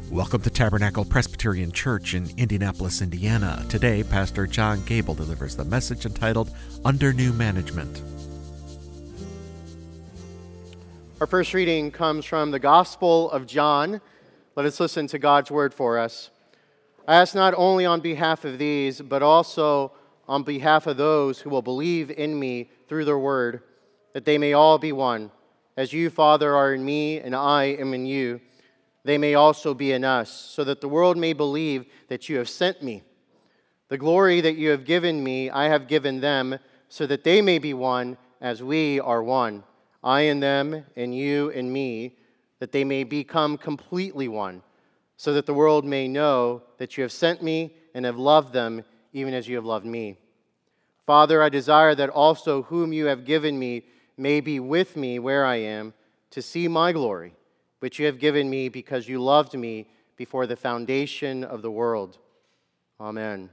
Welcome to Tabernacle Presbyterian Church in Indianapolis, Indiana. Today, Pastor John Gable delivers the message entitled, Under New Management. Our first reading comes from the Gospel of John. Let us listen to God's word for us. I ask not only on behalf of these, but also on behalf of those who will believe in me through their word, that they may all be one. As you, Father, are in me and I am in you, they may also be in us, so that the world may believe that you have sent me. The glory that you have given me, I have given them, so that they may be one as we are one. I in them, and you in me, that they may become completely one, so that the world may know that you have sent me and have loved them, even as you have loved me. Father, I desire that also whom you have given me may be with me where I am, to see my glory, which you have given me because you loved me before the foundation of the world. Amen.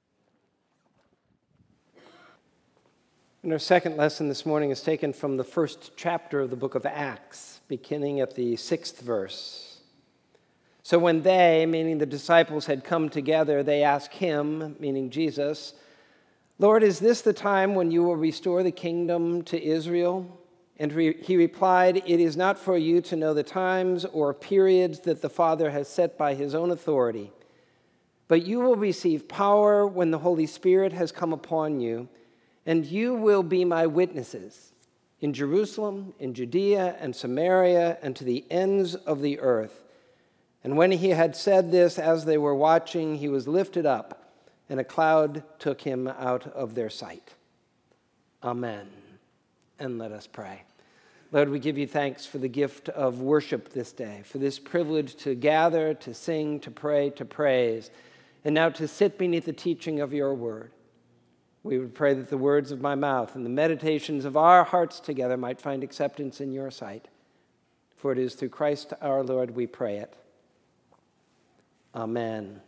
And our second lesson this morning is taken from the first chapter of the book of Acts, beginning at the 6th verse. So when they, meaning the disciples, had come together, they asked him, meaning Jesus, Lord, is this the time when you will restore the kingdom to Israel? And he replied, It is not for you to know the times or periods that the Father has set by his own authority, but you will receive power when the Holy Spirit has come upon you, and you will be my witnesses in Jerusalem, in Judea and Samaria, and to the ends of the earth. And when he had said this, as they were watching, he was lifted up, and a cloud took him out of their sight. Amen. And let us pray. Lord, we give you thanks for the gift of worship this day, for this privilege to gather, to sing, to pray, to praise, and now to sit beneath the teaching of your word. We would pray that the words of my mouth and the meditations of our hearts together might find acceptance in your sight. For it is through Christ our Lord we pray it. Amen.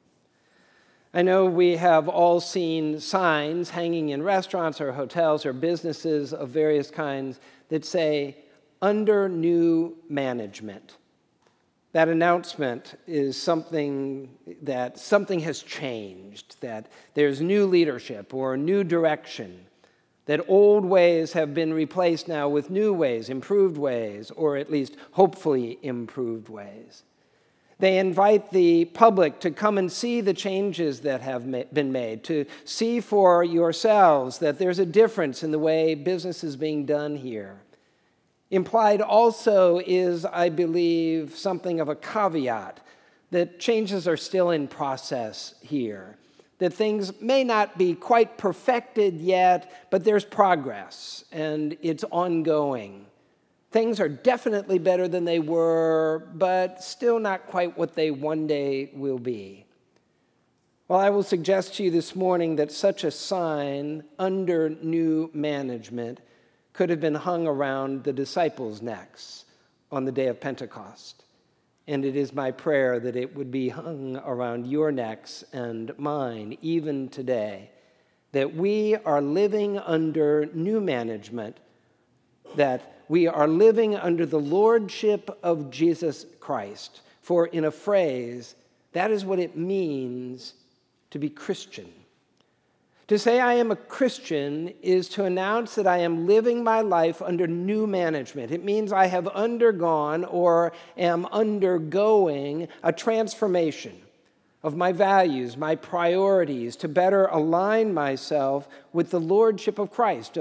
I know we have all seen signs hanging in restaurants or hotels or businesses of various kinds that say, under new management. That announcement is something has changed, that there's new leadership or new direction, that old ways have been replaced now with new ways, improved ways, or at least hopefully improved ways. They invite the public to come and see the changes that have been made, to see for yourselves that there's a difference in the way business is being done here. Implied also is, I believe, something of a caveat, that changes are still in process here, that things may not be quite perfected yet, but there's progress, and it's ongoing. Things are definitely better than they were, but still not quite what they one day will be. Well, I will suggest to you this morning that such a sign, under new management, could have been hung around the disciples' necks on the day of Pentecost. And it is my prayer that it would be hung around your necks and mine, even today, that we are living under new management, that we are living under the lordship of Jesus Christ. For in a phrase, that is what it means to be Christian. To say I am a Christian is to announce that I am living my life under new management. It means I have undergone or am undergoing a transformation of my values, my priorities, to better align myself with the lordship of Christ,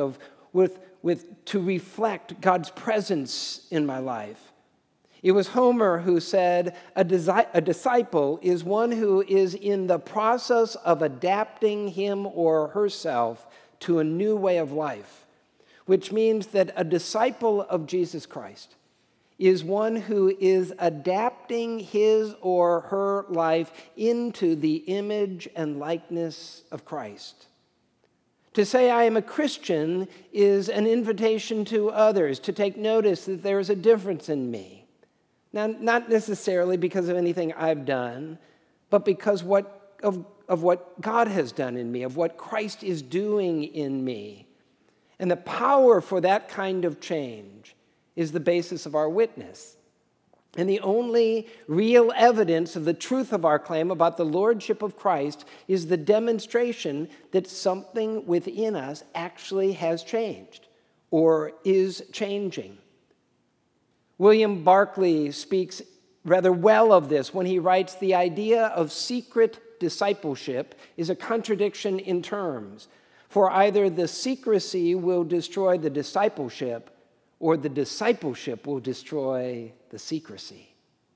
to reflect God's presence in my life. It was Homer who said, a disciple is one who is in the process of adapting him or herself to a new way of life, which means that a disciple of Jesus Christ is one who is adapting his or her life into the image and likeness of Christ. To say I am a Christian is an invitation to others to take notice that there is a difference in me. Now, not necessarily because of anything I've done, but because of what God has done in me, of what Christ is doing in me. And the power for that kind of change is the basis of our witness. And the only real evidence of the truth of our claim about the lordship of Christ is the demonstration that something within us actually has changed or is changing. William Barclay speaks rather well of this when he writes, "The idea of secret discipleship is a contradiction in terms, for either the secrecy will destroy the discipleship, or the discipleship will destroy the secrecy."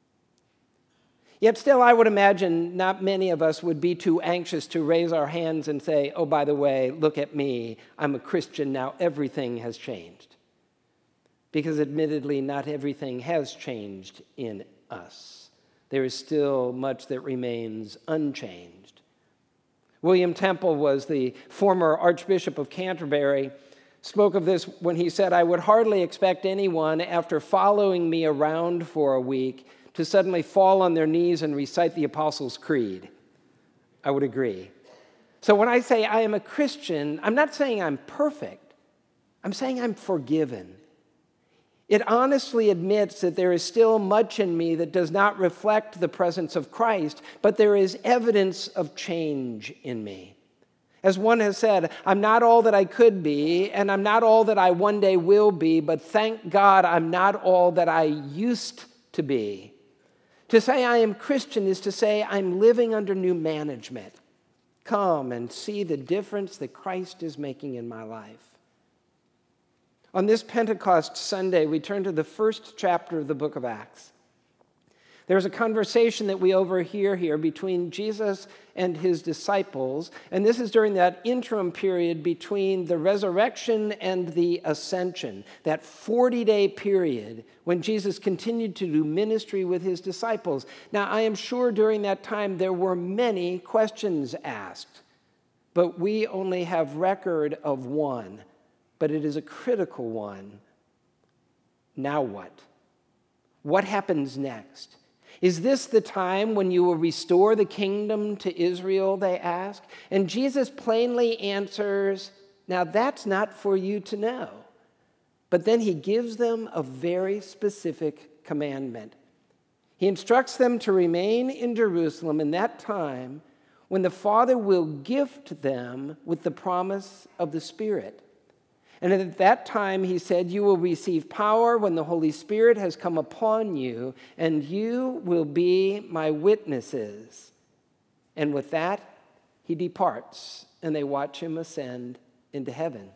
Yet still, I would imagine not many of us would be too anxious to raise our hands and say, "Oh, by the way, look at me. I'm a Christian now. Everything has changed." Because admittedly, not everything has changed in us. There is still much that remains unchanged. William Temple was the former Archbishop of Canterbury, spoke of this when he said, "I would hardly expect anyone, after following me around for a week, to suddenly fall on their knees and recite the Apostles' Creed." I would agree. So when I say I am a Christian, I'm not saying I'm perfect. I'm saying I'm forgiven. It honestly admits that there is still much in me that does not reflect the presence of Christ, but there is evidence of change in me. As one has said, I'm not all that I could be, and I'm not all that I one day will be, but thank God I'm not all that I used to be. To say I am Christian is to say I'm living under new management. Come and see the difference that Christ is making in my life. On this Pentecost Sunday, we turn to the first chapter of the book of Acts. There's a conversation that we overhear here between Jesus and his disciples, and this is during that interim period between the resurrection and the ascension, that 40-day period when Jesus continued to do ministry with his disciples. Now, I am sure during that time there were many questions asked, but we only have record of one. But it is a critical one. Now what? What happens next? Is this the time when you will restore the kingdom to Israel, they ask? And Jesus plainly answers, now that's not for you to know. But then he gives them a very specific commandment. He instructs them to remain in Jerusalem in that time when the Father will gift them with the promise of the Spirit. And at that time, he said, you will receive power when the Holy Spirit has come upon you, and you will be my witnesses. And with that, he departs, and they watch him ascend into heaven.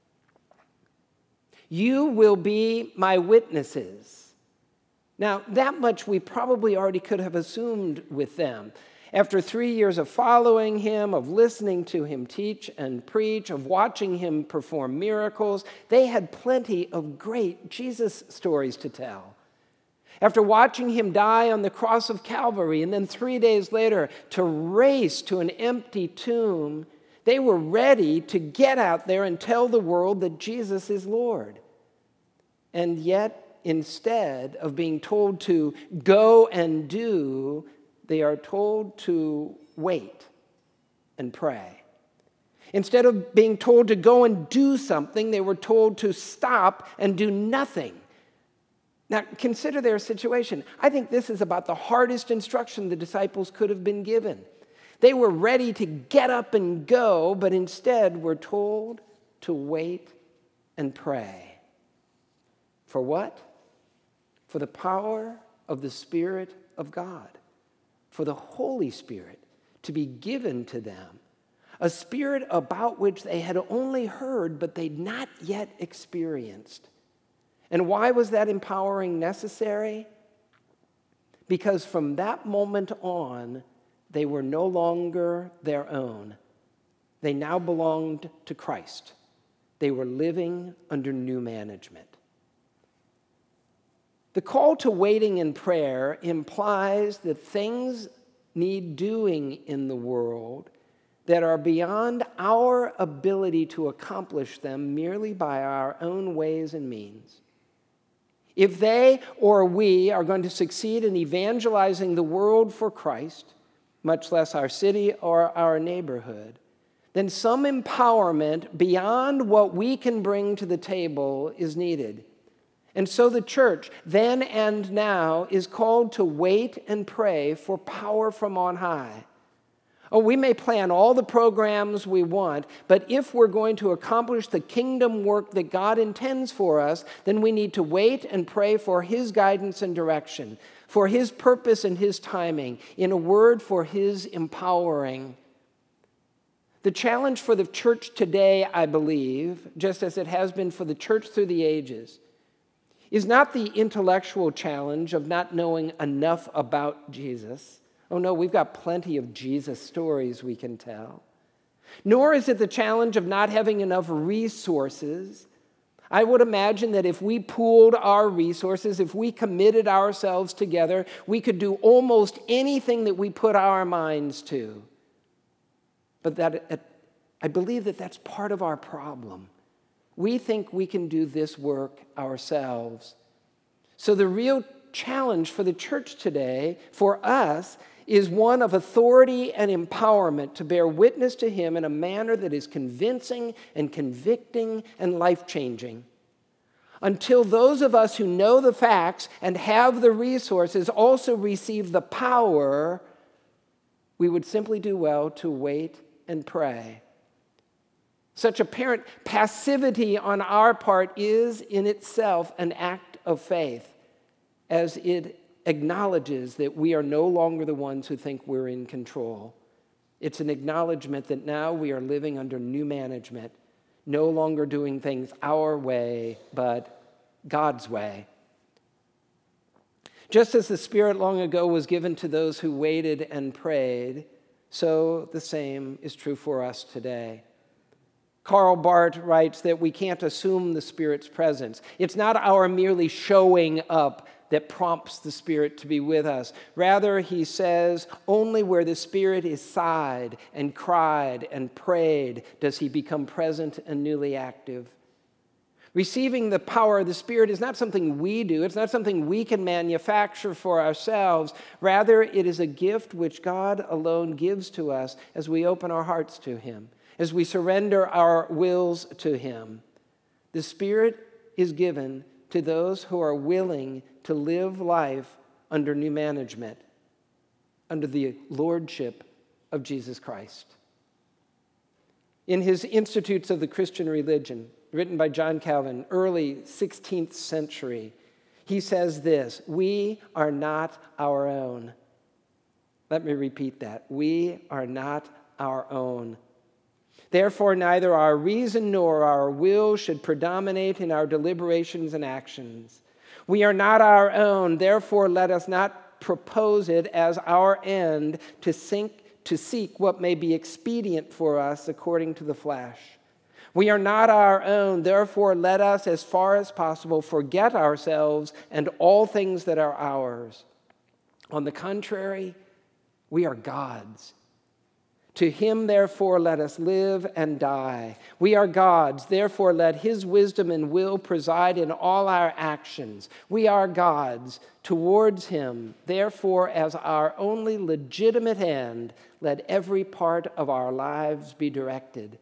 You will be my witnesses. Now, that much we probably already could have assumed with them. After 3 years of following him, of listening to him teach and preach, of watching him perform miracles, they had plenty of great Jesus stories to tell. After watching him die on the cross of Calvary, and then 3 days later to race to an empty tomb, they were ready to get out there and tell the world that Jesus is Lord. And yet, instead of being told to go and do, they are told to wait and pray. Instead of being told to go and do something, they were told to stop and do nothing. Now, consider their situation. I think this is about the hardest instruction the disciples could have been given. They were ready to get up and go, but instead were told to wait and pray. For what? For the power of the Spirit of God. For the Holy Spirit to be given to them, a spirit about which they had only heard, but they'd not yet experienced. And why was that empowering necessary? Because from that moment on, they were no longer their own. They now belonged to Christ. They were living under new management. The call to waiting in prayer implies that things need doing in the world that are beyond our ability to accomplish them merely by our own ways and means. If they or we are going to succeed in evangelizing the world for Christ, much less our city or our neighborhood, then some empowerment beyond what we can bring to the table is needed. And so the church, then and now, is called to wait and pray for power from on high. Oh, we may plan all the programs we want, but if we're going to accomplish the kingdom work that God intends for us, then we need to wait and pray for His guidance and direction, for His purpose and His timing, in a word, for His empowering. The challenge for the church today, I believe, just as it has been for the church through the ages, is not the intellectual challenge of not knowing enough about Jesus. Oh no, we've got plenty of Jesus stories we can tell. Nor is it the challenge of not having enough resources. I would imagine that if we pooled our resources, if we committed ourselves together, we could do almost anything that we put our minds to. But I believe that that's part of our problem. We think we can do this work ourselves. So the real challenge for the church today, for us, is one of authority and empowerment to bear witness to Him in a manner that is convincing and convicting and life-changing. Until those of us who know the facts and have the resources also receive the power, we would simply do well to wait and pray. Such apparent passivity on our part is in itself an act of faith, as it acknowledges that we are no longer the ones who think we're in control. It's an acknowledgement that now we are living under new management, no longer doing things our way, but God's way. Just as the Spirit long ago was given to those who waited and prayed, so the same is true for us today. Karl Barth writes that we can't assume the Spirit's presence. It's not our merely showing up that prompts the Spirit to be with us. Rather, he says, only where the Spirit is sighed and cried and prayed does He become present and newly active. Receiving the power of the Spirit is not something we do. It's not something we can manufacture for ourselves. Rather, it is a gift which God alone gives to us as we open our hearts to Him, as we surrender our wills to Him. The Spirit is given to those who are willing to live life under new management, under the lordship of Jesus Christ. In his Institutes of the Christian Religion, written by John Calvin, early 16th century, he says this: we are not our own. Let me repeat that. We are not our own. Therefore, neither our reason nor our will should predominate in our deliberations and actions. We are not our own. Therefore, let us not propose it as our end to seek what may be expedient for us according to the flesh. We are not our own. Therefore, let us, as far as possible, forget ourselves and all things that are ours. On the contrary, we are God's. To Him, therefore, let us live and die. We are God's. Therefore, let His wisdom and will preside in all our actions. We are God's. Towards Him, therefore, as our only legitimate end, let every part of our lives be directed.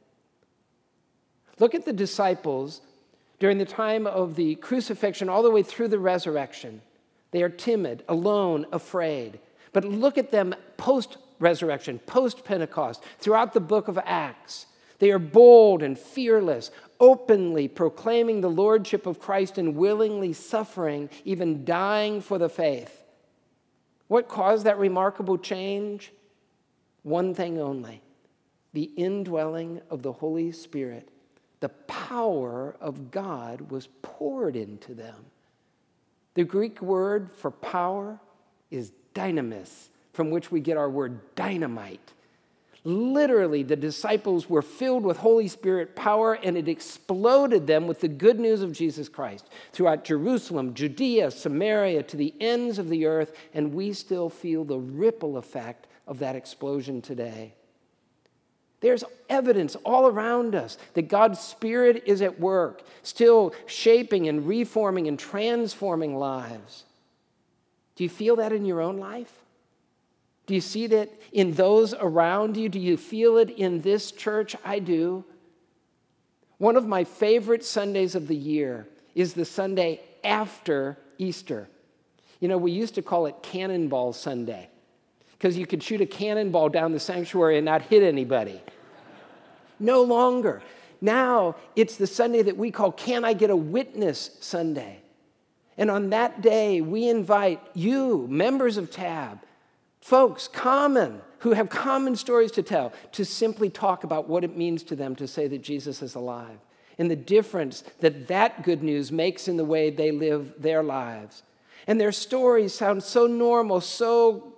Look at the disciples during the time of the crucifixion all the way through the resurrection. They are timid, alone, afraid. But look at them post-resurrection, post-Pentecost, throughout the book of Acts. They are bold and fearless, openly proclaiming the lordship of Christ and willingly suffering, even dying for the faith. What caused that remarkable change? One thing only: the indwelling of the Holy Spirit. The power of God was poured into them. The Greek word for power is dynamis, from which we get our word dynamite. Literally, the disciples were filled with Holy Spirit power, and it exploded them with the good news of Jesus Christ throughout Jerusalem, Judea, Samaria, to the ends of the earth, and we still feel the ripple effect of that explosion today. There's evidence all around us that God's Spirit is at work, still shaping and reforming and transforming lives. Do you feel that in your own life? Do you see that in those around you? Do you feel it in this church? I do. One of my favorite Sundays of the year is the Sunday after Easter. You know, we used to call it Cannonball Sunday because you could shoot a cannonball down the sanctuary and not hit anybody. No longer. Now it's the Sunday that we call Can I Get a Witness Sunday. And on that day, we invite you, members of TAB, folks who have common stories to tell, to simply talk about what it means to them to say that Jesus is alive and the difference that that good news makes in the way they live their lives. And their stories sound so normal, so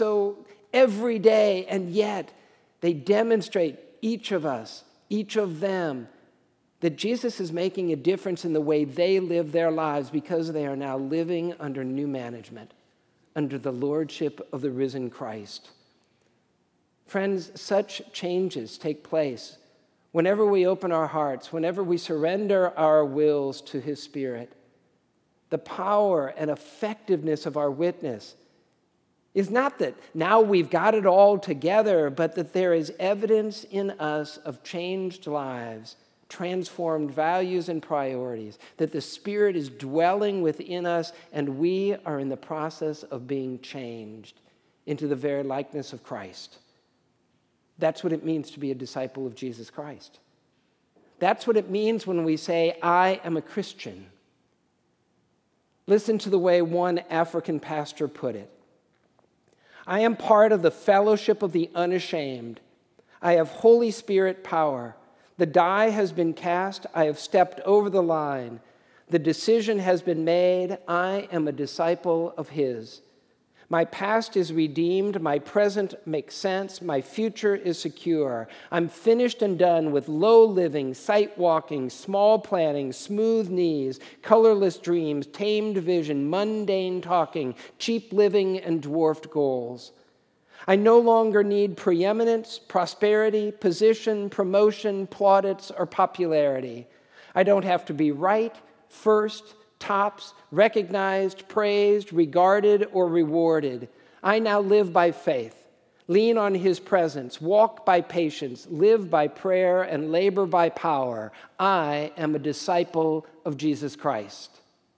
everyday, and yet they demonstrate, each of us, each of them, that Jesus is making a difference in the way they live their lives because they are now living under new management, under the lordship of the risen Christ. Friends, such changes take place whenever we open our hearts, whenever we surrender our wills to His Spirit. The power and effectiveness of our witness is not that now we've got it all together, but that there is evidence in us of changed lives, transformed values and priorities, that the Spirit is dwelling within us and we are in the process of being changed into the very likeness of Christ. That's what it means to be a disciple of Jesus Christ. That's what it means when we say, I am a Christian. Listen to the way one African pastor put it. I am part of the fellowship of the unashamed. I have Holy Spirit power. The die has been cast. I have stepped over the line. The decision has been made. I am a disciple of His. My past is redeemed. My present makes sense. My future is secure. I'm finished and done with low living, sight walking, small planning, smooth knees, colorless dreams, tamed vision, mundane talking, cheap living, and dwarfed goals. I no longer need preeminence, prosperity, position, promotion, plaudits, or popularity. I don't have to be right, first, tops, recognized, praised, regarded, or rewarded. I now live by faith, lean on His presence, walk by patience, live by prayer, and labor by power. I am a disciple of Jesus Christ.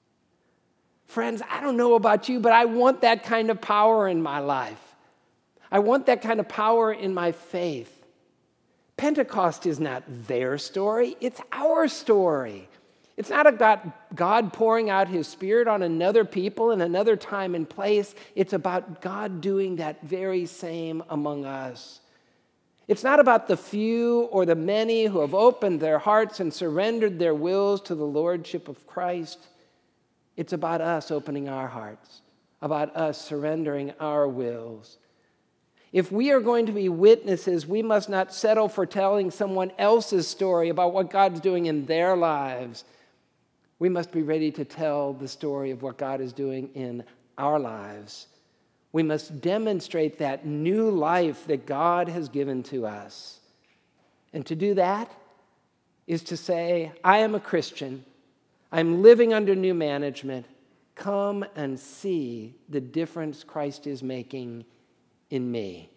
Friends, I don't know about you, but I want that kind of power in my life. I want that kind of power in my faith. Pentecost is not their story, it's our story. It's not about God pouring out His Spirit on another people in another time and place. It's about God doing that very same among us. It's not about the few or the many who have opened their hearts and surrendered their wills to the lordship of Christ. It's about us opening our hearts, about us surrendering our wills. If we are going to be witnesses, we must not settle for telling someone else's story about what God's doing in their lives. We must be ready to tell the story of what God is doing in our lives. We must demonstrate that new life that God has given to us. And to do that is to say, I am a Christian. I'm living under new management. Come and see the difference Christ is making in me.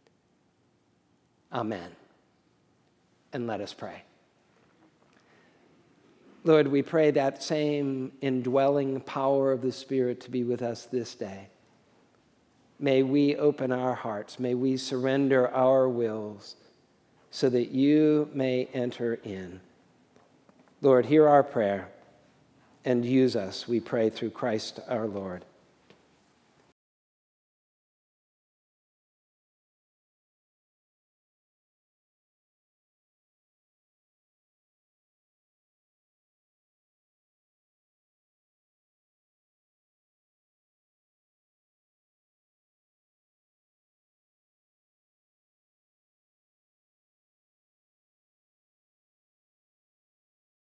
Amen. And let us pray. Lord, we pray that same indwelling power of the Spirit to be with us this day. May we open our hearts. May we surrender our wills so that you may enter in. Lord, hear our prayer and use us, we pray, through Christ our Lord.